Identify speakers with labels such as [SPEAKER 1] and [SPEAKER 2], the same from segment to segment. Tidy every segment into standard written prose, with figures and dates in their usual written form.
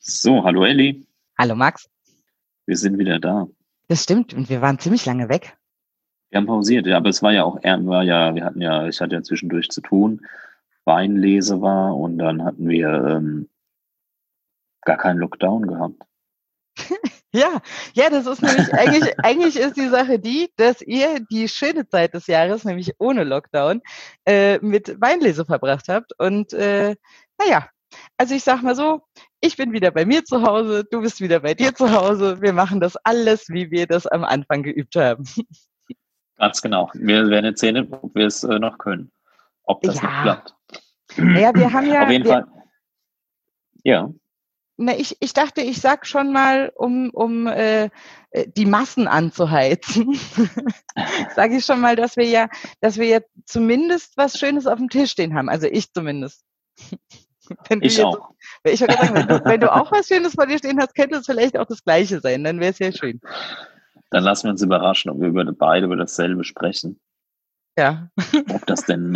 [SPEAKER 1] So, hallo Elli,
[SPEAKER 2] Hallo Max.
[SPEAKER 1] wir sind wieder da.
[SPEAKER 2] Das stimmt und wir waren ziemlich lange weg.
[SPEAKER 1] Wir haben pausiert, ja, aber es war ja auch, ich hatte ja zwischendurch zu tun, Weinlese war und dann hatten wir gar keinen Lockdown gehabt.
[SPEAKER 2] Ja, ja, das ist nämlich eigentlich ist die Sache die, dass ihr die schöne Zeit des Jahres, nämlich ohne Lockdown, mit Weinlese verbracht habt. Und naja, also ich sag mal so, ich bin wieder bei mir zu Hause, du bist wieder bei dir zu Hause. Wir machen das alles, wie wir das am Anfang geübt haben.
[SPEAKER 1] Ganz genau. Wir werden jetzt sehen, ob wir es noch können, ob das noch
[SPEAKER 2] Ja,
[SPEAKER 1] klappt.
[SPEAKER 2] naja, wir haben
[SPEAKER 1] Auf
[SPEAKER 2] ja,
[SPEAKER 1] jeden Fall, ja,
[SPEAKER 2] na, ich dachte, ich sag schon mal, um die Massen anzuheizen, sage ich schon mal, dass wir ja zumindest was Schönes auf dem Tisch stehen haben. Also ich zumindest. Wenn du
[SPEAKER 1] ich
[SPEAKER 2] jetzt,
[SPEAKER 1] auch.
[SPEAKER 2] ich wollte gerade sagen, wenn du auch was Schönes vor dir stehen hast, könnte es vielleicht auch das Gleiche sein. Dann wäre es ja schön.
[SPEAKER 1] Dann lassen wir uns überraschen, ob wir beide über dasselbe sprechen.
[SPEAKER 2] Ja.
[SPEAKER 1] Ob das denn,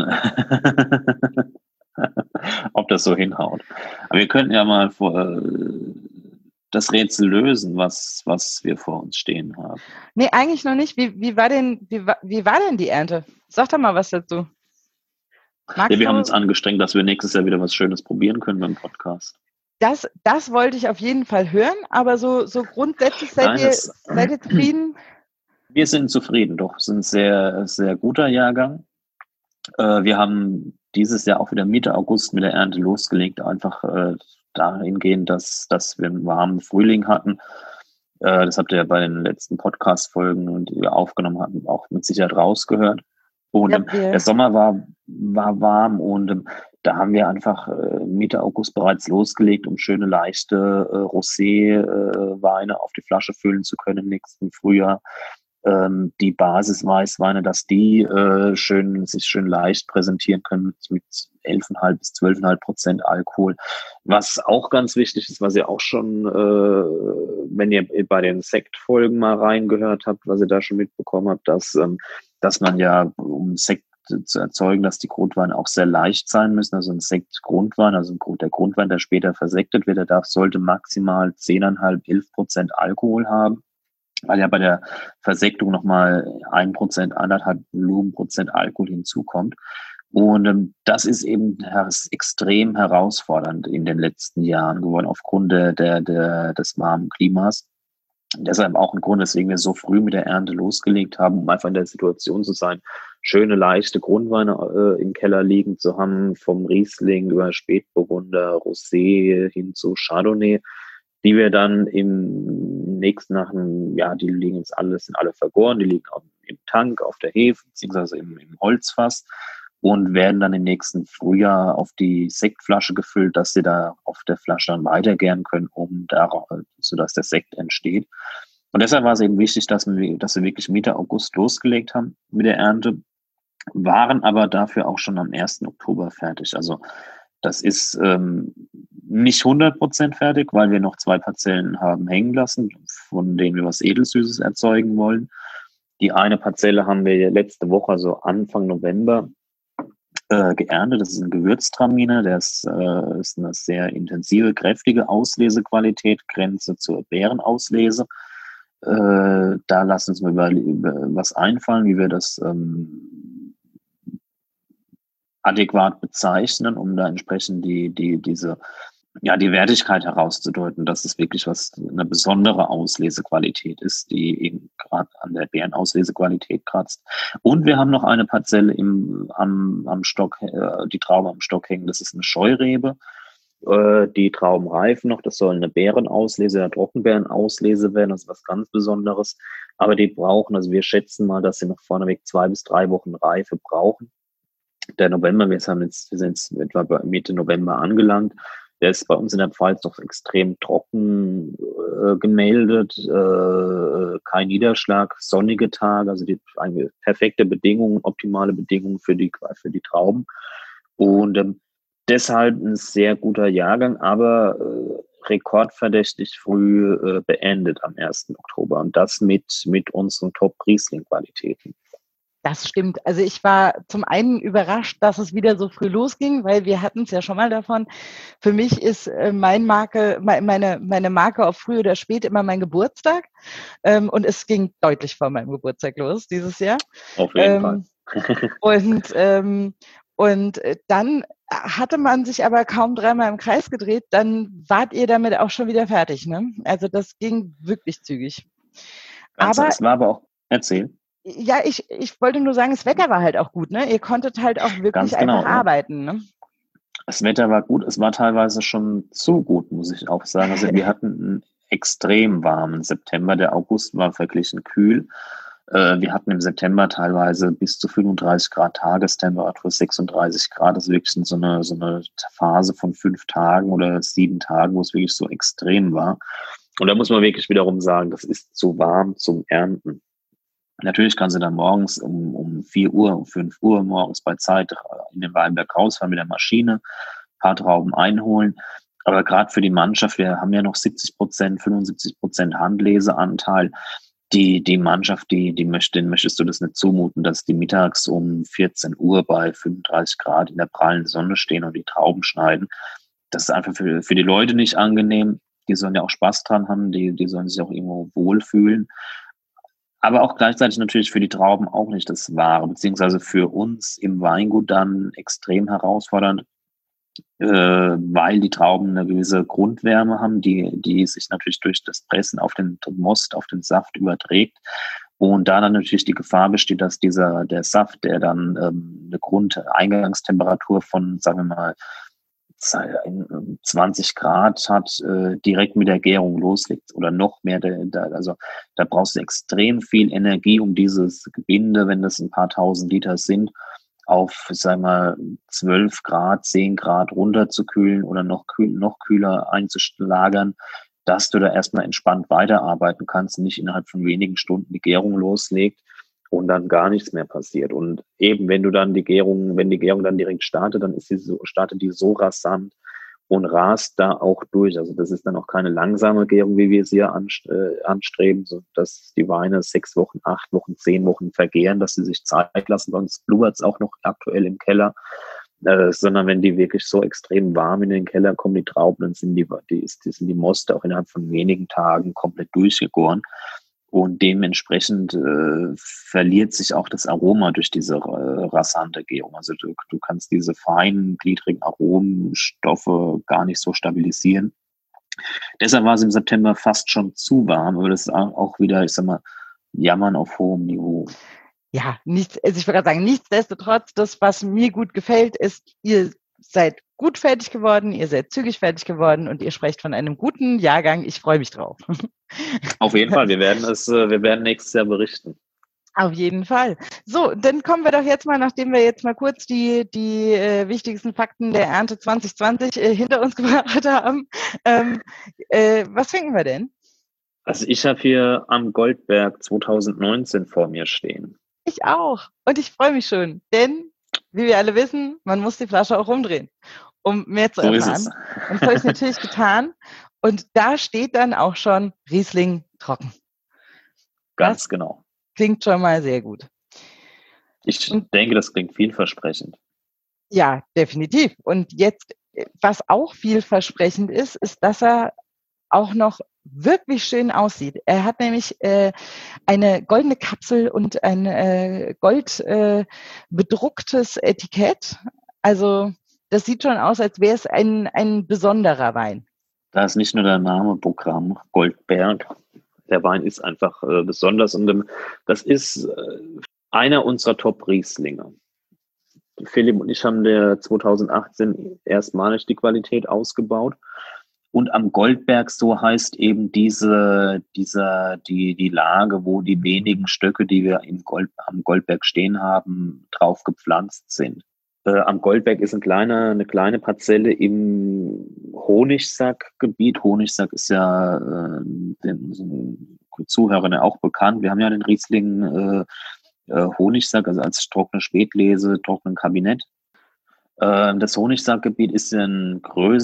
[SPEAKER 1] ob das so hinhaut. Aber wir könnten ja mal das Rätsel lösen, was wir vor uns stehen haben.
[SPEAKER 2] Nee, eigentlich noch nicht. Wie war denn die Ernte? Sag doch mal was dazu.
[SPEAKER 1] Ja,
[SPEAKER 2] Magst
[SPEAKER 1] wir haben uns
[SPEAKER 2] du? Mhm.
[SPEAKER 1] angestrengt, dass wir nächstes Jahr wieder was Schönes probieren können beim Podcast.
[SPEAKER 2] Das wollte ich auf jeden Fall hören, aber so grundsätzlich seid
[SPEAKER 1] Nein,
[SPEAKER 2] ihr, seid ihr zufrieden?
[SPEAKER 1] wir sind zufrieden, doch, es ist ein sehr, sehr guter Jahrgang. Wir haben dieses Jahr auch wieder Mitte August mit der Ernte losgelegt, einfach dahingehend, dass wir einen warmen Frühling hatten. Das habt ihr ja bei den letzten Podcast-Folgen, die wir aufgenommen hatten, auch mit Sicherheit rausgehört. Und
[SPEAKER 2] Ja,
[SPEAKER 1] der Sommer war warm und da haben wir einfach Mitte August bereits losgelegt, um schöne, leichte Rosé-Weine auf die Flasche füllen zu können im nächsten Frühjahr. Die Basisweißweine, dass die sich schön leicht präsentieren können mit 11,5 bis 12,5% Alkohol. Was auch ganz wichtig ist, was ihr auch schon, wenn ihr bei den Sektfolgen mal reingehört habt, was ihr da schon mitbekommen habt, dass man ja, um Sekt zu erzeugen, dass die Grundweine auch sehr leicht sein müssen. Also ein Sektgrundwein, also der Grundwein, der später versektet wird, sollte maximal 10,5, 11% Alkohol haben, weil ja bei der Versektung nochmal 1%, 1,5 Volumenprozent Alkohol hinzukommt. Und das ist eben extrem herausfordernd in den letzten Jahren geworden aufgrund des warmen Klimas. Deshalb auch ein Grund, weswegen wir so früh mit der Ernte losgelegt haben, um einfach in der Situation zu sein, schöne, leichte Grundweine im Keller liegen zu haben, vom Riesling über Spätburgunder, Rosé hin zu Chardonnay, die wir dann im nächsten nach einem, ja, die liegen jetzt sind alle vergoren, die liegen auch im Tank, auf der Hefe, beziehungsweise im Holzfass und werden dann im nächsten Frühjahr auf die Sektflasche gefüllt, dass sie da auf der Flasche dann weitergären können, sodass der Sekt entsteht. Und deshalb war es eben wichtig, dass wir wirklich Mitte August losgelegt haben mit der Ernte, waren aber dafür auch schon am 1. Oktober fertig. Also das ist nicht 100% fertig, weil wir noch 2 Parzellen haben hängen lassen, von denen wir was Edelsüßes erzeugen wollen. Die eine Parzelle haben wir letzte Woche, also Anfang November, geerntet. Das ist ein Gewürztraminer, ist eine sehr intensive, kräftige Auslesequalität, Grenze zur Beerenauslese. Da lassen uns mal über was einfallen, wie wir das adäquat bezeichnen, um da entsprechend die Wertigkeit herauszudeuten, dass es wirklich eine besondere Auslesequalität ist, die eben gerade an der Beerenauslese-Qualität kratzt. Und wir haben noch eine Parzelle am Stock, die Traube am Stock hängen, das ist eine Scheurebe. Die Trauben reifen noch, das soll eine Beerenauslese, eine Trockenbeerenauslese werden, das ist was ganz Besonderes. Aber die brauchen, also wir schätzen mal, dass sie noch vorneweg 2 bis 3 Wochen Reife brauchen. Der November, wir sind jetzt etwa Mitte November angelangt. Der ist bei uns in der Pfalz noch extrem trocken gemeldet, kein Niederschlag, sonnige Tage, also perfekte Bedingungen, optimale Bedingungen für die Trauben. Und deshalb ein sehr guter Jahrgang, aber rekordverdächtig früh beendet am 1. Oktober und das mit unseren Top-Riesling-Qualitäten.
[SPEAKER 2] Das stimmt. Also ich war zum einen überrascht, dass es wieder so früh losging, weil wir hatten es ja schon mal davon. Für mich ist meine Marke auf früh oder spät immer mein Geburtstag. Und es ging deutlich vor meinem Geburtstag los dieses Jahr.
[SPEAKER 1] Auf jeden Fall.
[SPEAKER 2] Ähm, und dann hatte man sich aber kaum dreimal im Kreis gedreht, dann wart ihr damit auch schon wieder fertig. Ne? Also das ging wirklich zügig. Aber
[SPEAKER 1] Es war aber auch, erzähl.
[SPEAKER 2] ja, ich wollte nur sagen, das Wetter war halt auch gut, ne? Ihr konntet halt auch wirklich
[SPEAKER 1] Ganz
[SPEAKER 2] einfach
[SPEAKER 1] genau, ja.
[SPEAKER 2] arbeiten, ne?
[SPEAKER 1] Das Wetter war gut, es war teilweise schon zu gut, muss ich auch sagen. Also wir hatten einen extrem warmen September. Der August war verglichen kühl. Wir hatten im September teilweise bis zu 35 Grad Tagestemperatur, 36 Grad. Das ist wirklich so eine Phase von 5 Tagen oder 7 Tagen, wo es wirklich so extrem war. Und da muss man wirklich wiederum sagen, das ist zu warm zum Ernten. Natürlich kannst du dann morgens um 4 Uhr, um 5 Uhr morgens bei Zeit in den Weinberg rausfahren mit der Maschine, ein paar Trauben einholen. Aber gerade für die Mannschaft, wir haben ja noch 70%, 75% Handleseanteil. Die Mannschaft, denen möchtest du das nicht zumuten, dass die mittags um 14 Uhr bei 35 Grad in der prallen Sonne stehen und die Trauben schneiden. Das ist einfach für die Leute nicht angenehm. Die sollen ja auch Spaß dran haben, die sollen sich auch irgendwo wohlfühlen. Aber auch gleichzeitig natürlich für die Trauben auch nicht das Wahre, beziehungsweise für uns im Weingut dann extrem herausfordernd, weil die Trauben eine gewisse Grundwärme haben, die sich natürlich durch das Pressen auf den Most, auf den Saft überträgt. Und da dann natürlich die Gefahr besteht, dass der Saft, der dann eine Grundeingangstemperatur von, sagen wir mal, 20 Grad hat, direkt mit der Gärung loslegt oder noch mehr. Also da brauchst du extrem viel Energie, um dieses Gebinde, wenn das ein paar tausend Liter sind, auf, sagen wir mal, 12 Grad, 10 Grad runterzukühlen oder noch kühler einzulagern, dass du da erstmal entspannt weiterarbeiten kannst, nicht innerhalb von wenigen Stunden die Gärung loslegt und dann gar nichts mehr passiert. Und eben, wenn die Gärung dann direkt startet, dann startet die so rasant und rast da auch durch. Also das ist dann auch keine langsame Gärung, wie wir sie hier anstreben, so dass die Weine 6 Wochen, 8 Wochen, 10 Wochen vergären, dass sie sich Zeit lassen, sonst blubbert es auch noch aktuell im Keller. Sondern wenn die wirklich so extrem warm in den Keller kommen, die Trauben, dann sind sind die Moste auch innerhalb von wenigen Tagen komplett durchgegoren. Und dementsprechend verliert sich auch das Aroma durch diese rasante Gärung. Also du kannst diese feinen, gliedrigen Aromenstoffe gar nicht so stabilisieren. Deshalb war es im September fast schon zu warm, aber das ist auch wieder, ich sag mal, Jammern auf hohem Niveau.
[SPEAKER 2] Ja, also ich würde gerade sagen, nichtsdestotrotz, das, was mir gut gefällt, ist, ihr seid gut fertig geworden, ihr seid zügig fertig geworden und ihr sprecht von einem guten Jahrgang. Ich freue mich drauf.
[SPEAKER 1] Auf jeden Fall, wir werden nächstes Jahr berichten.
[SPEAKER 2] Auf jeden Fall. So, dann kommen wir doch jetzt mal, nachdem wir jetzt mal kurz die wichtigsten Fakten der Ernte 2020 hinter uns gebracht haben. Was trinken wir denn?
[SPEAKER 1] Also ich habe hier am Goldberg 2019 vor mir stehen.
[SPEAKER 2] Ich auch. Und ich freue mich schon, denn, wie wir alle wissen, man muss die Flasche auch rumdrehen, um mehr zu erfahren. So ist es. Und das habe ich natürlich getan. Und da steht dann auch schon Riesling trocken.
[SPEAKER 1] Ganz genau.
[SPEAKER 2] Klingt schon mal sehr gut.
[SPEAKER 1] Ich denke, das klingt vielversprechend.
[SPEAKER 2] Ja, definitiv. Und jetzt, was auch vielversprechend ist, dass er auch noch wirklich schön aussieht. Er hat nämlich eine goldene Kapsel und ein gold bedrucktes Etikett. Also das sieht schon aus, als wäre es ein besonderer Wein.
[SPEAKER 1] Da ist nicht nur der Name Programm Goldberg. Der Wein ist einfach besonders und das ist einer unserer Top-Rieslinge. Philipp und ich haben der 2018 erstmalig die Qualität ausgebaut. Und am Goldberg, so heißt eben die Lage, wo die wenigen Stöcke, die wir am Goldberg stehen haben, drauf gepflanzt sind. Am Goldberg ist eine kleine Parzelle im Honigsack-Gebiet. Honigsack ist ja den Zuhörern auch bekannt. Wir haben ja den Riesling Honigsack, also als trockene Spätlese, trockenen Kabinett. Das Honigsackgebiet ist eine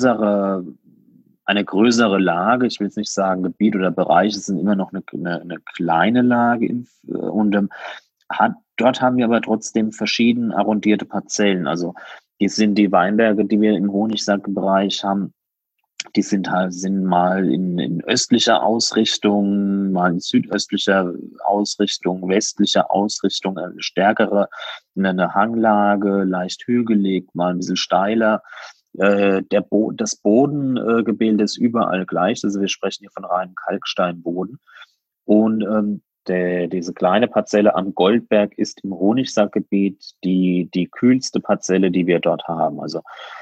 [SPEAKER 1] größere Lage, ich will jetzt nicht sagen Gebiet oder Bereich, es sind immer noch eine kleine Lage und hat dort haben wir aber trotzdem verschieden arrondierte Parzellen. Also die Weinberge, die wir im Honigsackbereich haben, die sind mal in östlicher Ausrichtung, mal in südöstlicher Ausrichtung, westlicher Ausrichtung, eine stärkere, eine Hanglage, leicht hügelig, mal ein bisschen steiler. Das Bodengebilde ist überall gleich, also wir sprechen hier von reinem Kalksteinboden. Und diese kleine Parzelle am Goldberg ist im Honigsackgebiet die kühlste Parzelle, die wir dort haben. Also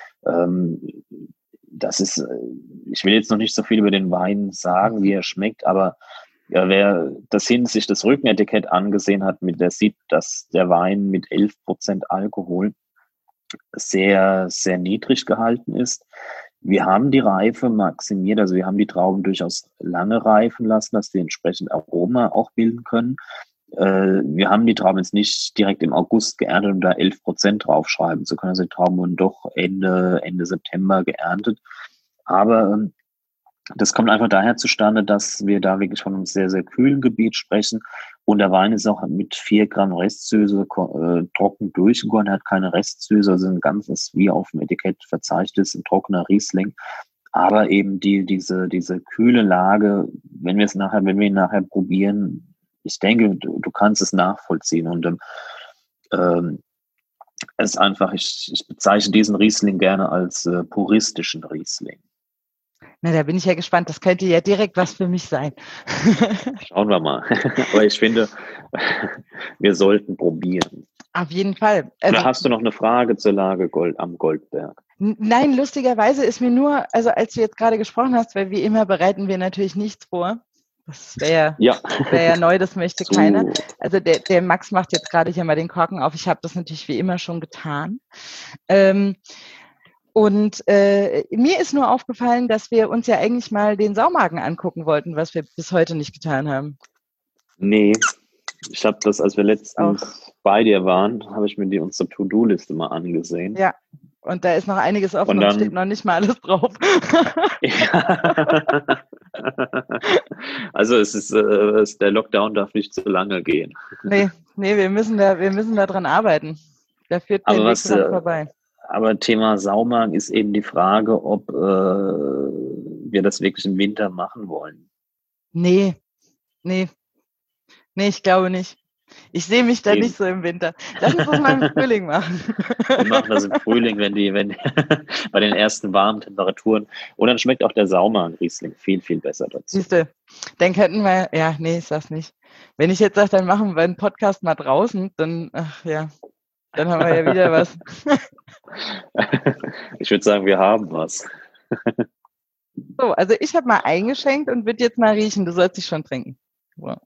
[SPEAKER 1] das ist, ich will jetzt noch nicht so viel über den Wein sagen, wie er schmeckt, aber ja, wer sich das Rückenetikett angesehen hat, der sieht, dass der Wein mit 11% Alkohol sehr, sehr niedrig gehalten ist. Wir haben die Reife maximiert, also wir haben die Trauben durchaus lange reifen lassen, dass die entsprechend Aroma auch bilden können. Wir haben die Trauben jetzt nicht direkt im August geerntet, um da 11% draufschreiben zu können. Also die Trauben wurden doch Ende September geerntet. Aber das kommt einfach daher zustande, dass wir da wirklich von einem sehr, sehr kühlen Gebiet sprechen. Und der Wein ist auch mit 4 Gramm Restsüße trocken durchgegoren, hat keine Restsüße, also ein ganzes, wie auf dem Etikett verzeichnet ist, ein trockener Riesling. Aber eben diese kühle Lage, wenn wir ihn nachher probieren, ich denke, du kannst es nachvollziehen. Und es ist einfach, ich bezeichne diesen Riesling gerne als puristischen Riesling.
[SPEAKER 2] Na, da bin ich ja gespannt. Das könnte ja direkt was für mich sein.
[SPEAKER 1] Schauen wir mal. Aber ich finde, wir sollten probieren.
[SPEAKER 2] Auf jeden Fall.
[SPEAKER 1] Oder hast du noch eine Frage zur Lage am Goldberg?
[SPEAKER 2] Nein, lustigerweise ist mir nur, also als du jetzt gerade gesprochen hast, weil wie immer bereiten wir natürlich nichts vor. Das wäre ja neu, das möchte keiner. Also der Max macht jetzt gerade hier mal den Korken auf. Ich habe das natürlich wie immer schon getan. Und mir ist nur aufgefallen, dass wir uns ja eigentlich mal den Saumagen angucken wollten, was wir bis heute nicht getan haben.
[SPEAKER 1] Nee, ich habe das, als wir letztens bei dir waren, habe ich mir unsere To-Do-Liste mal angesehen.
[SPEAKER 2] Ja, und da ist noch einiges offen und steht noch nicht mal alles drauf.
[SPEAKER 1] Ja. Also der Lockdown darf nicht zu lange gehen.
[SPEAKER 2] Nee, wir müssen da dran arbeiten. Da führt kein Weg dran vorbei.
[SPEAKER 1] Aber Thema Saumagen ist eben die Frage, ob wir das wirklich im Winter machen wollen.
[SPEAKER 2] Nee, ich glaube nicht. Ich sehe mich da nicht so im Winter. Lass uns das mal im Frühling machen.
[SPEAKER 1] Wir machen das im Frühling, wenn bei den ersten warmen Temperaturen. Und dann schmeckt auch der Saumagen-Riesling viel, viel besser dazu.
[SPEAKER 2] Siehste, dann könnten wir, ich sag's nicht. Wenn ich jetzt sage, dann machen wir einen Podcast mal draußen, dann, dann haben wir ja wieder was.
[SPEAKER 1] Ich würde sagen, wir haben was.
[SPEAKER 2] So, also ich habe mal eingeschenkt und würde jetzt mal riechen. Du sollst dich schon trinken. Wow.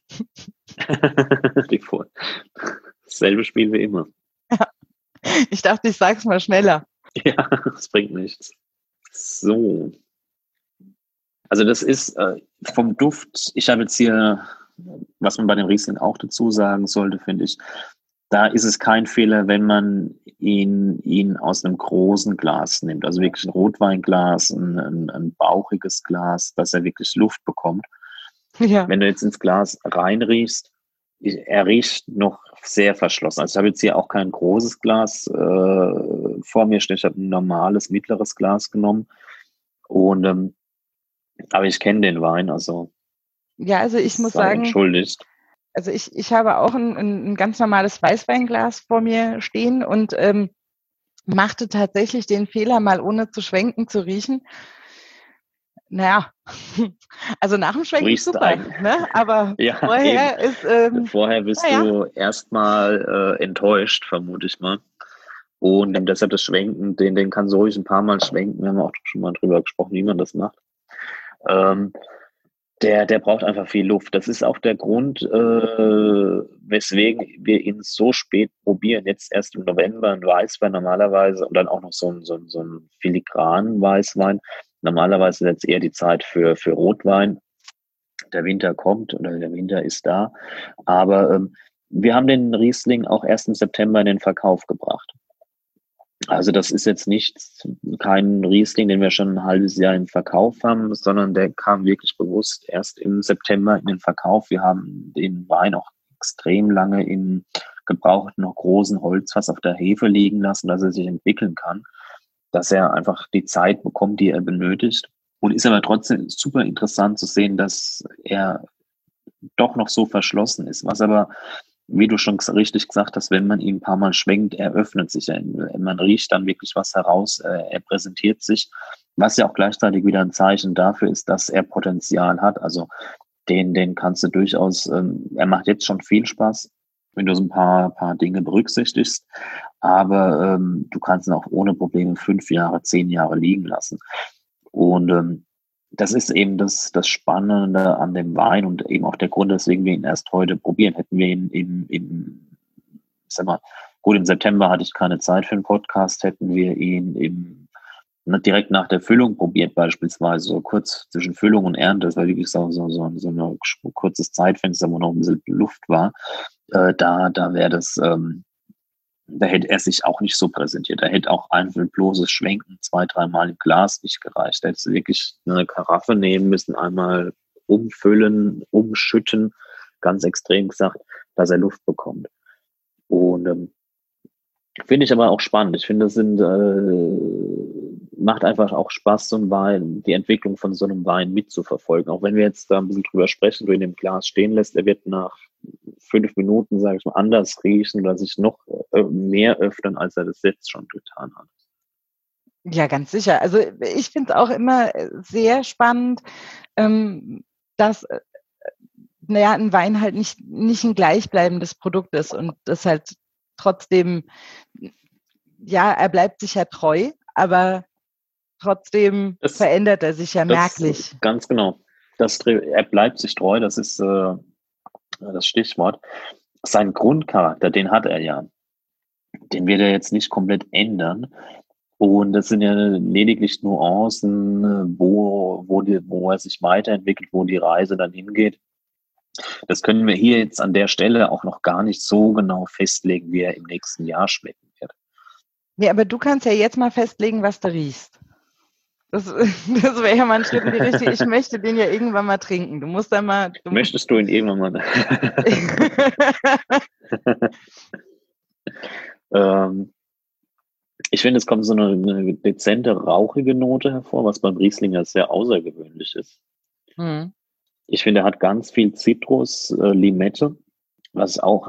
[SPEAKER 1] Dasselbe Spiel wie immer.
[SPEAKER 2] Ja. Ich dachte, ich sag's mal schneller.
[SPEAKER 1] Ja, das bringt nichts. So. Also das ist vom Duft, ich habe jetzt hier, was man bei dem Riesling auch dazu sagen sollte, finde ich, da ist es kein Fehler, wenn man ihn aus einem großen Glas nimmt. Also wirklich ein Rotweinglas, ein bauchiges Glas, dass er wirklich Luft bekommt. Ja. Wenn du jetzt ins Glas reinriechst, er riecht noch sehr verschlossen. Also ich habe jetzt hier auch kein großes Glas vor mir stehen. Ich habe ein normales, mittleres Glas genommen. Und aber ich kenne den Wein, also.
[SPEAKER 2] Ja, also ich muss sagen.
[SPEAKER 1] Entschuldigt.
[SPEAKER 2] Also ich habe auch ein ganz normales Weißweinglas vor mir stehen und machte tatsächlich den Fehler, mal ohne zu schwenken zu riechen. Naja, also nach dem Schwenken ist super, ne? Aber ja, vorher ist...
[SPEAKER 1] vorher bist du erstmal enttäuscht, vermute ich mal. Und deshalb das Schwenken, den kann so ruhig ein paar Mal schwenken. Wir haben auch schon mal drüber gesprochen, wie man das macht. Der braucht einfach viel Luft. Das ist auch der Grund, weswegen wir ihn so spät probieren. Jetzt erst im November ein Weißwein normalerweise und dann auch noch so ein filigranen Weißwein. Normalerweise ist jetzt eher die Zeit für Rotwein. Der Winter kommt oder der Winter ist da. Aber wir haben den Riesling auch erst im September in den Verkauf gebracht. Also das ist jetzt kein Riesling, den wir schon ein halbes Jahr im Verkauf haben, sondern der kam wirklich bewusst erst im September in den Verkauf. Wir haben den Wein auch extrem lange im gebrauchten, noch großen Holzfass auf der Hefe liegen lassen, dass er sich entwickeln kann, dass er einfach die Zeit bekommt, die er benötigt. Und ist aber trotzdem super interessant zu sehen, dass er doch noch so verschlossen ist. Was aber, wie du schon richtig gesagt hast, wenn man ihn ein paar Mal schwenkt, er öffnet sich. Man riecht dann wirklich was heraus, er präsentiert sich, was ja auch gleichzeitig wieder ein Zeichen dafür ist, dass er Potenzial hat. Also den kannst du durchaus, er macht jetzt schon viel Spaß, wenn du so ein paar Dinge berücksichtigst, aber du kannst ihn auch ohne Probleme 5 Jahre, 10 Jahre liegen lassen. Und das ist eben das Spannende an dem Wein und eben auch der Grund, weswegen wir ihn erst heute probieren. Hätten wir ihn ich sag mal, gut, im September hatte ich keine Zeit für einen Podcast, hätten wir ihn direkt nach der Füllung probiert, beispielsweise, so kurz zwischen Füllung und Ernte. Das war wirklich so ein kurzes Zeitfenster, wo noch ein bisschen Luft war. Da wäre das, da hätte er sich auch nicht so präsentiert. Da hätte auch ein bloßes Schwenken 2, 3 Mal im Glas nicht gereicht. Da hätte sie wirklich eine Karaffe nehmen müssen, einmal umfüllen, umschütten, ganz extrem gesagt, dass er Luft bekommt. Und finde ich aber auch spannend. Ich finde, macht einfach auch Spaß, so ein Wein, die Entwicklung von so einem Wein mitzuverfolgen. Auch wenn wir jetzt da ein bisschen drüber sprechen, du ihn im Glas stehen lässt, er wird nach 5 Minuten, sage ich mal, anders riechen oder sich noch mehr öffnen, als er das jetzt schon getan hat.
[SPEAKER 2] Ja, ganz sicher. Also ich finde es auch immer sehr spannend, dass ein Wein halt nicht ein gleichbleibendes Produkt ist und das halt trotzdem, ja, er bleibt sich ja treu, aber trotzdem verändert er sich ja merklich.
[SPEAKER 1] Ganz genau. Er bleibt sich treu, das ist das Stichwort. Sein Grundcharakter, den hat er ja. Den wird er jetzt nicht komplett ändern. Und das sind ja lediglich Nuancen, wo er sich weiterentwickelt, wo die Reise dann hingeht. Das können wir hier jetzt an der Stelle auch noch gar nicht so genau festlegen, wie er im nächsten Jahr schmecken wird.
[SPEAKER 2] Nee, aber du kannst ja jetzt mal festlegen, was du riechst. Das wäre ja mal ein Schritt in die Richtung. Ich möchte den ja irgendwann mal trinken. Du musst da mal.
[SPEAKER 1] Möchtest du ihn irgendwann mal? Ich finde, es kommt so eine dezente, rauchige Note hervor, was beim Rieslinger sehr außergewöhnlich ist.
[SPEAKER 2] Mhm.
[SPEAKER 1] Ich finde, er hat ganz viel Zitrus, Limette, was auch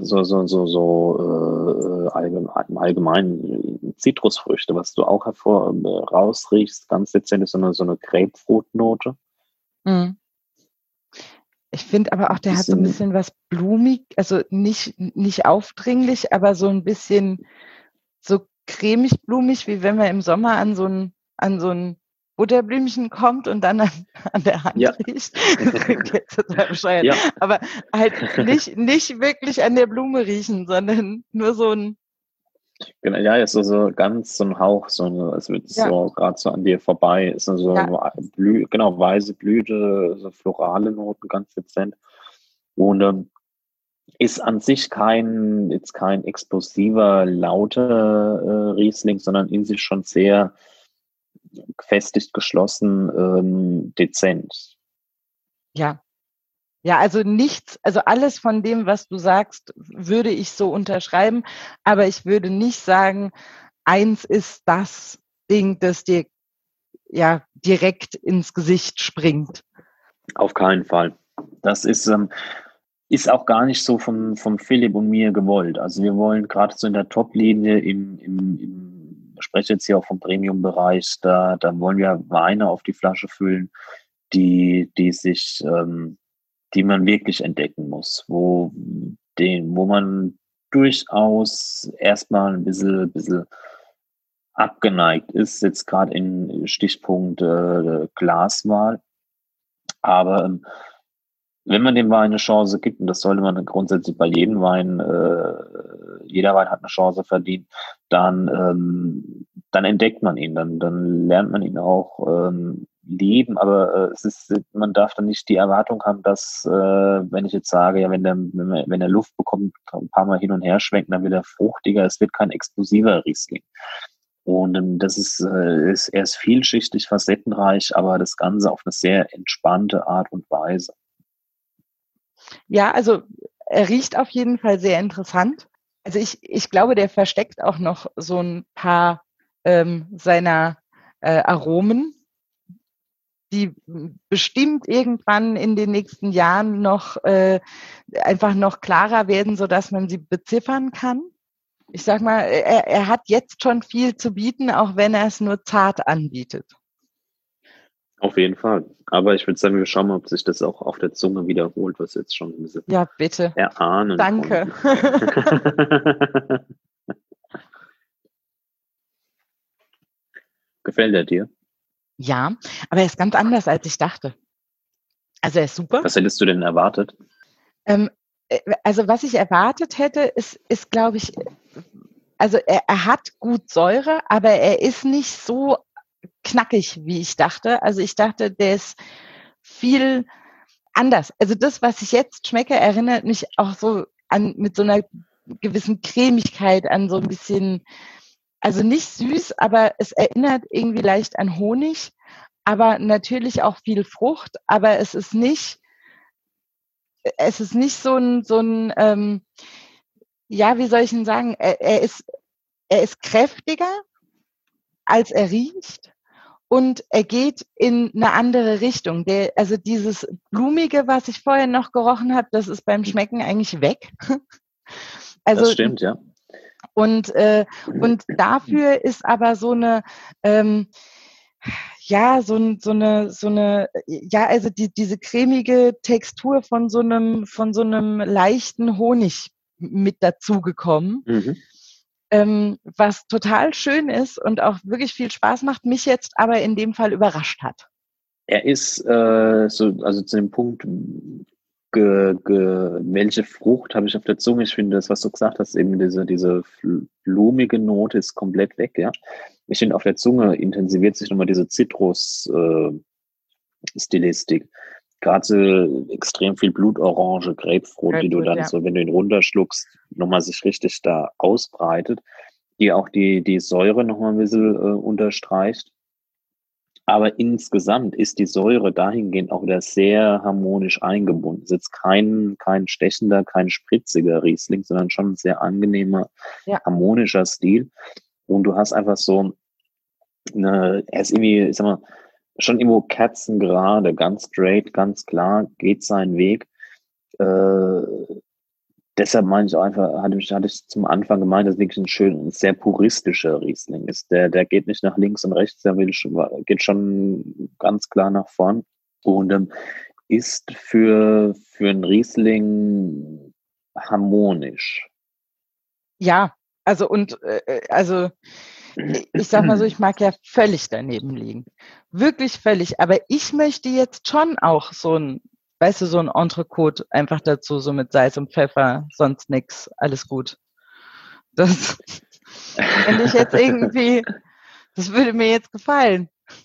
[SPEAKER 1] allgemein Zitrusfrüchte, was du auch rausriechst, ganz dezent ist so eine Grapefruit-Note.
[SPEAKER 2] Mhm. Ich finde aber auch, der hat so ein bisschen was blumig, also nicht aufdringlich, aber so ein bisschen so cremig-blumig, wie wenn man im Sommer an so ein Butterblümchen kommt und dann an der Hand riecht. Das klingt jetzt total bescheuert. Ja. Aber halt nicht wirklich an der Blume riechen, sondern nur so ein.
[SPEAKER 1] Genau, ja, ist so ganz so ein Hauch, es wird so gerade so an dir vorbei, ist so weiße Blüte, so florale Noten, ganz dezent. Und ist an sich kein explosiver, lauter Riesling, sondern in sich schon sehr gefestigt, geschlossen, dezent.
[SPEAKER 2] Ja. Ja, also alles von dem, was du sagst, würde ich so unterschreiben, aber ich würde nicht sagen, eins ist das Ding, das dir ja direkt ins Gesicht springt.
[SPEAKER 1] Auf keinen Fall. Das ist auch gar nicht so vom Philipp und mir gewollt. Also wir wollen gerade so in der Top-Linie ich spreche jetzt hier auch vom Premium-Bereich, da wollen wir Weine auf die Flasche füllen, die man wirklich entdecken muss, wo man durchaus erstmal ein bisschen abgeneigt ist, jetzt gerade in Stichpunkt Glaswahl. Aber wenn man dem Wein eine Chance gibt, und das sollte man grundsätzlich bei jedem Wein, jeder Wein hat eine Chance verdient, dann entdeckt man ihn, dann lernt man ihn auch lieben, aber man darf dann nicht die Erwartung haben, dass, wenn ich jetzt sage, ja, wenn er Luft bekommt, ein paar Mal hin und her schwenken, dann wird er fruchtiger, es wird kein explosiver Riesling. Und das er ist vielschichtig, facettenreich, aber das Ganze auf eine sehr entspannte Art und Weise.
[SPEAKER 2] Ja, also er riecht auf jeden Fall sehr interessant. Also ich glaube, der versteckt auch noch so ein paar seiner Aromen, die bestimmt irgendwann in den nächsten Jahren noch einfach noch klarer werden, sodass man sie beziffern kann. Ich sag mal, er hat jetzt schon viel zu bieten, auch wenn er es nur zart anbietet.
[SPEAKER 1] Auf jeden Fall. Aber ich würde sagen, wir schauen mal, ob sich das auch auf der Zunge wiederholt, was wir jetzt schon ein bisschen
[SPEAKER 2] Ja, bitte.
[SPEAKER 1] erahnen
[SPEAKER 2] Danke.
[SPEAKER 1] konnten. Gefällt er dir?
[SPEAKER 2] Ja, aber er ist ganz anders, als ich dachte. Also er ist super.
[SPEAKER 1] Was hättest du denn erwartet?
[SPEAKER 2] Also was ich erwartet hätte, ist glaube ich, also er hat gut Säure, aber er ist nicht so knackig, wie ich dachte. Also ich dachte, der ist viel anders. Also das, was ich jetzt schmecke, erinnert mich auch so an mit so einer gewissen Cremigkeit an so ein bisschen, also nicht süß, aber es erinnert irgendwie leicht an Honig, aber natürlich auch viel Frucht, aber es ist nicht so ein ja, wie soll ich denn sagen, er ist kräftiger, als er riecht. Und er geht in eine andere Richtung. Also dieses Blumige, was ich vorher noch gerochen habe, das ist beim Schmecken eigentlich weg. Also,
[SPEAKER 1] Das stimmt, ja.
[SPEAKER 2] und dafür ist aber so eine, ja, so eine, ja, also diese cremige Textur von so einem leichten Honig mit dazugekommen. Was total schön ist und auch wirklich viel Spaß macht, mich jetzt aber in dem Fall überrascht hat.
[SPEAKER 1] Er ist also zu dem Punkt, welche Frucht habe ich auf der Zunge? Ich finde das, was du gesagt hast, eben diese blumige Note ist komplett weg, ja. Ich finde, auf der Zunge intensiviert sich nochmal diese Zitrus-Stilistik. Gerade so extrem viel Blutorange, Grapefruit, die du dann so, wenn du ihn runterschluckst, nochmal sich richtig da ausbreitet, die auch die Säure nochmal ein bisschen unterstreicht. Aber insgesamt ist die Säure dahingehend auch wieder sehr harmonisch eingebunden. Es ist jetzt kein stechender, kein spritziger Riesling, sondern schon ein sehr angenehmer, harmonischer Stil. Und du hast einfach so er ist irgendwie, ich sag mal, schon irgendwo kerzengerade, ganz straight, ganz klar, geht seinen Weg. Deshalb meine ich auch einfach, hatte ich zum Anfang gemeint, dass es wirklich ein sehr puristischer Riesling ist. Der geht nicht nach links und rechts, geht schon ganz klar nach vorn und ist für einen Riesling harmonisch.
[SPEAKER 2] Ja, also ich sag mal so, ich mag ja völlig daneben liegen. Wirklich völlig. Aber ich möchte jetzt schon auch so ein Entrecote einfach dazu, so mit Salz und Pfeffer, sonst nix, alles gut. Das fände ich jetzt irgendwie, das würde mir jetzt gefallen.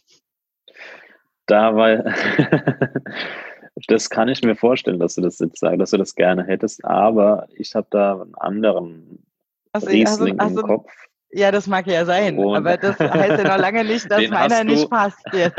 [SPEAKER 1] Das kann ich mir vorstellen, dass du das jetzt sagst, dass du das gerne hättest, aber ich habe da einen anderen Riesling im Kopf.
[SPEAKER 2] Ja, das mag ja sein, aber das heißt ja noch lange nicht, dass meiner nicht passt jetzt.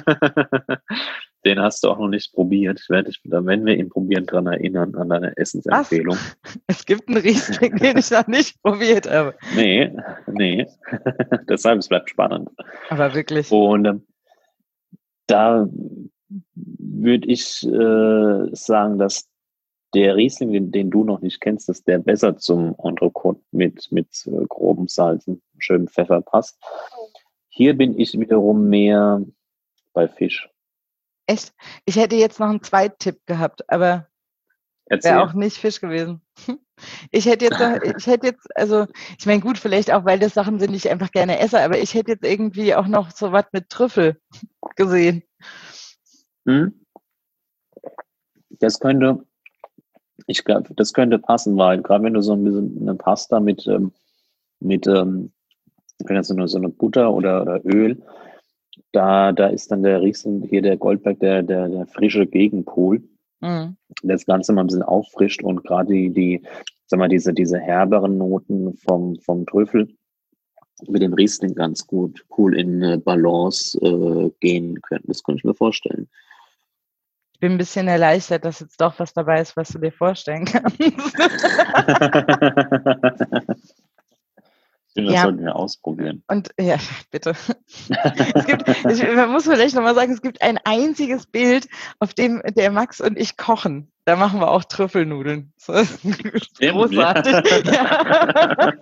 [SPEAKER 1] Den hast du auch noch nicht probiert. Ich werde dich, wenn wir ihn probieren, daran erinnern, an deine Essensempfehlung.
[SPEAKER 2] Es gibt einen Riesling, den ich noch nicht probiert habe.
[SPEAKER 1] Nee. Deshalb, es bleibt spannend.
[SPEAKER 2] Aber wirklich.
[SPEAKER 1] Und da würde ich sagen, dass der Riesling, den du noch nicht kennst, dass der besser zum Entrecote mit grobem Salzen, schönem Pfeffer passt. Hier bin ich wiederum mehr bei Fisch.
[SPEAKER 2] Echt? Ich hätte jetzt noch einen Zweittipp gehabt, aber wäre auch nicht Fisch gewesen. Ich meine, gut, vielleicht auch, weil das Sachen sind, die ich einfach gerne esse, aber ich hätte jetzt irgendwie auch noch so was mit Trüffel gesehen.
[SPEAKER 1] Das könnte passen, weil gerade wenn du so ein bisschen eine Pasta mit so eine Butter oder Öl, da ist dann der Riesling hier, der Goldberg, der frische Gegenpol, der das Ganze mal ein bisschen auffrischt und gerade diese herberen Noten vom Trüffel mit dem Riesling ganz cool in Balance gehen könnten. Das könnte ich mir vorstellen.
[SPEAKER 2] bin ein bisschen erleichtert, dass jetzt doch was dabei ist, was du dir vorstellen kannst.
[SPEAKER 1] Das sollten wir ausprobieren.
[SPEAKER 2] Und ja, bitte. Man muss vielleicht nochmal sagen, es gibt ein einziges Bild, auf dem der Max und ich kochen. Da machen wir auch Trüffelnudeln. Das ist großartig. Ja.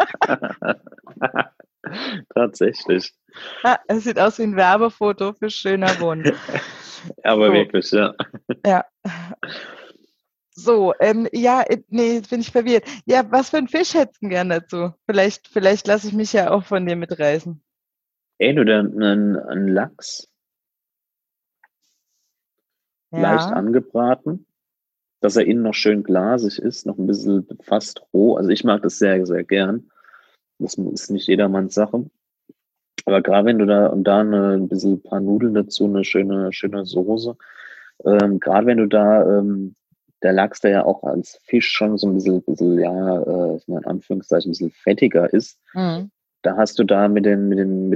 [SPEAKER 1] Tatsächlich.
[SPEAKER 2] Ja, es sieht aus wie ein Werbefoto für schöner Wohnen.
[SPEAKER 1] Aber so. Wirklich, ja.
[SPEAKER 2] Ja. So, jetzt bin ich verwirrt. Ja, was für einen Fisch hättest du gern dazu? Vielleicht lasse ich mich ja auch von dir mitreißen.
[SPEAKER 1] Oder einen Lachs. Ja. Leicht angebraten, dass er innen noch schön glasig ist, noch ein bisschen fast roh. Also ich mag das sehr, sehr gern. Das ist nicht jedermanns Sache. Aber gerade wenn du da ein paar Nudeln dazu, eine schöne Soße. Gerade wenn du da der Lachs, der ja auch als Fisch schon so ein bisschen in Anführungszeichen ein bisschen fettiger ist, da hast du da mit den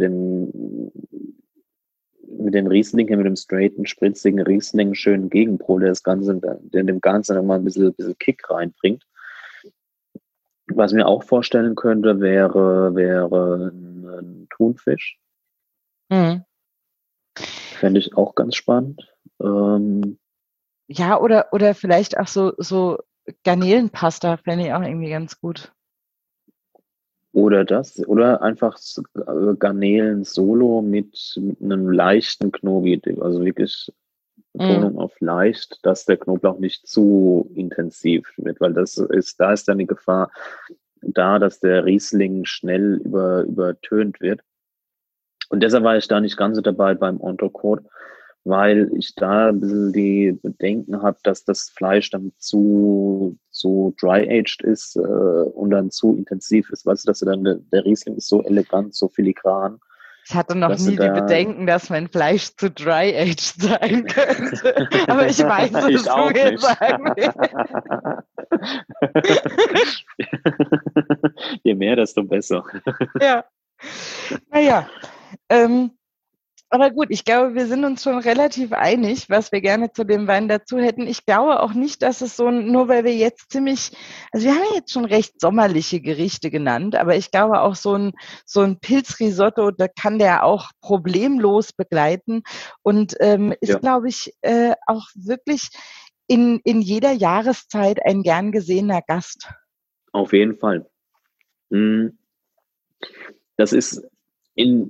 [SPEAKER 1] Rieslingen, mit dem straighten, spritzigen Riesling schönen Gegenpol, der dem Ganzen immer ein bisschen Kick reinbringt. Was ich mir auch vorstellen könnte, wäre ein Thunfisch. Fände ich auch ganz spannend.
[SPEAKER 2] Ja, oder vielleicht auch so Garnelenpasta fände ich auch irgendwie ganz gut.
[SPEAKER 1] Oder einfach Garnelen solo mit einem leichten Knobi, also wirklich Betonung auf leicht, dass der Knoblauch nicht zu intensiv wird, weil da ist dann die Gefahr da, dass der Riesling schnell übertönt wird. Und deshalb war ich da nicht ganz so dabei beim Entrecote, weil ich da ein bisschen die Bedenken habe, dass das Fleisch dann zu dry-aged ist und dann zu intensiv ist. Weißt du, dass der Riesling ist so elegant, so filigran.
[SPEAKER 2] Ich hatte noch nie die Bedenken, dass mein Fleisch zu dry-aged sein könnte. Aber ich weiß, was
[SPEAKER 1] ich
[SPEAKER 2] du
[SPEAKER 1] auch
[SPEAKER 2] mir
[SPEAKER 1] nicht.
[SPEAKER 2] sagen willst.
[SPEAKER 1] Je mehr, desto besser.
[SPEAKER 2] Ja. Naja. Aber gut, ich glaube, wir sind uns schon relativ einig, was wir gerne zu dem Wein dazu hätten. Ich glaube auch nicht, dass es nur weil wir jetzt also wir haben ja jetzt schon recht sommerliche Gerichte genannt, aber ich glaube auch so ein Pilzrisotto, da kann der auch problemlos begleiten und ist, glaube ich, auch wirklich in jeder Jahreszeit ein gern gesehener Gast.
[SPEAKER 1] Auf jeden Fall. Das ist in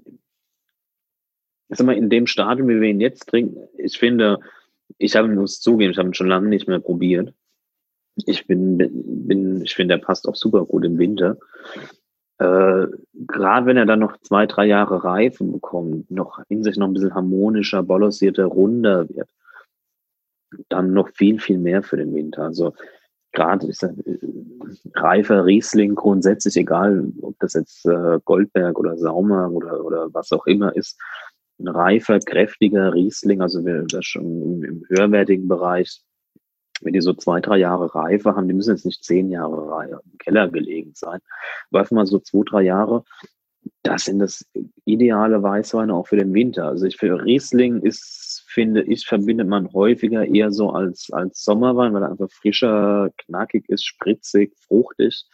[SPEAKER 1] dem Stadium, wie wir ihn jetzt trinken, ich finde, ich muss zugeben, ich habe ihn schon lange nicht mehr probiert. Ich finde, der passt auch super gut im Winter. Gerade wenn er dann noch 2-3 Jahre Reife bekommt, noch in sich noch ein bisschen harmonischer, balancierter, runder wird, dann noch viel, viel mehr für den Winter. Also gerade reifer Riesling grundsätzlich, egal ob das jetzt Goldberg oder Saumer oder was auch immer ist, ein reifer, kräftiger Riesling, also wir das schon im höherwertigen Bereich, wenn die so 2-3 Jahre Reife haben, die müssen jetzt nicht 10 Jahre im Keller gelegen sein, aber einfach mal so 2-3 Jahre, das sind das ideale Weißweine auch für den Winter. Also für Riesling verbindet man häufiger eher so als Sommerwein, weil er einfach frischer, knackig ist, spritzig, fruchtig.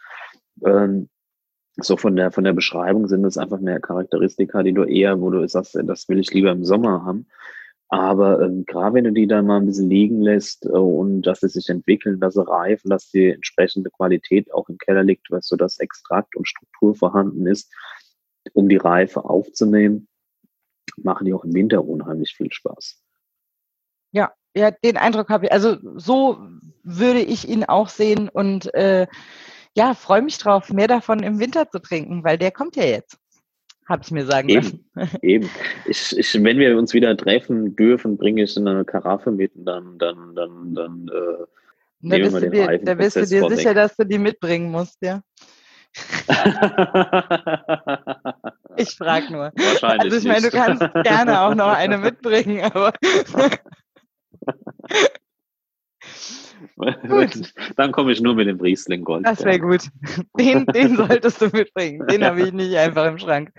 [SPEAKER 1] So von der Beschreibung sind das einfach mehr Charakteristika, die wo du sagst, das will ich lieber im Sommer haben. Aber gerade wenn du die dann mal ein bisschen liegen lässt und dass sie sich entwickeln, dass sie reifen, dass die entsprechende Qualität auch im Keller liegt, so dass Extrakt und Struktur vorhanden ist, um die Reife aufzunehmen, machen die auch im Winter unheimlich viel Spaß.
[SPEAKER 2] Ja, den Eindruck habe ich. Also so würde ich ihn auch sehen und freue mich drauf, mehr davon im Winter zu trinken, weil der kommt ja jetzt. Habe ich mir sagen lassen.
[SPEAKER 1] Eben. Wenn wir uns wieder treffen dürfen, bringe ich eine Karaffe mit und dann nehmen wir den Reifenprozess
[SPEAKER 2] Da bist du dir sicher, dass du die mitbringen musst, ja? Ich frage nur.
[SPEAKER 1] Wahrscheinlich
[SPEAKER 2] also ich meine, du kannst gerne auch noch eine mitbringen, aber
[SPEAKER 1] gut. Dann komme ich nur mit dem Riesling Gold.
[SPEAKER 2] Das wäre gut. Den solltest du mitbringen. Den habe ich nicht einfach im Schrank.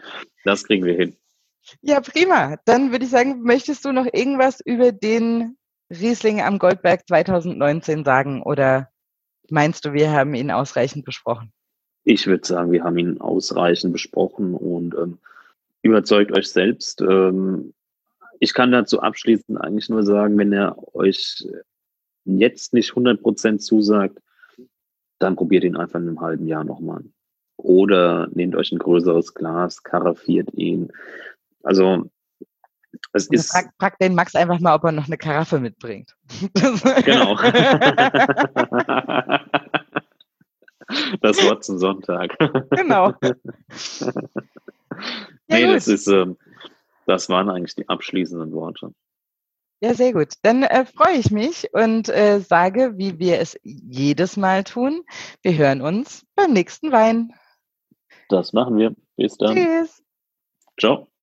[SPEAKER 1] Das kriegen wir hin.
[SPEAKER 2] Ja, prima. Dann würde ich sagen, möchtest du noch irgendwas über den Riesling am Goldberg 2019 sagen oder meinst du, wir haben ihn ausreichend besprochen?
[SPEAKER 1] Ich würde sagen, wir haben ihn ausreichend besprochen und überzeugt euch selbst. Ich kann dazu abschließend eigentlich nur sagen, wenn er euch jetzt nicht 100% zusagt, dann probiert ihn einfach in einem halben Jahr nochmal. Oder nehmt euch ein größeres Glas, karaffiert ihn. Also es ist...
[SPEAKER 2] Frag den Max einfach mal, ob er noch eine Karaffe mitbringt.
[SPEAKER 1] Genau. Das Wort zum Sonntag.
[SPEAKER 2] Genau.
[SPEAKER 1] Nee, das waren eigentlich die abschließenden Worte.
[SPEAKER 2] Ja, sehr gut. Dann freue ich mich und sage, wie wir es jedes Mal tun. Wir hören uns beim nächsten Wein.
[SPEAKER 1] Das machen wir. Bis dann.
[SPEAKER 2] Tschüss.
[SPEAKER 1] Ciao.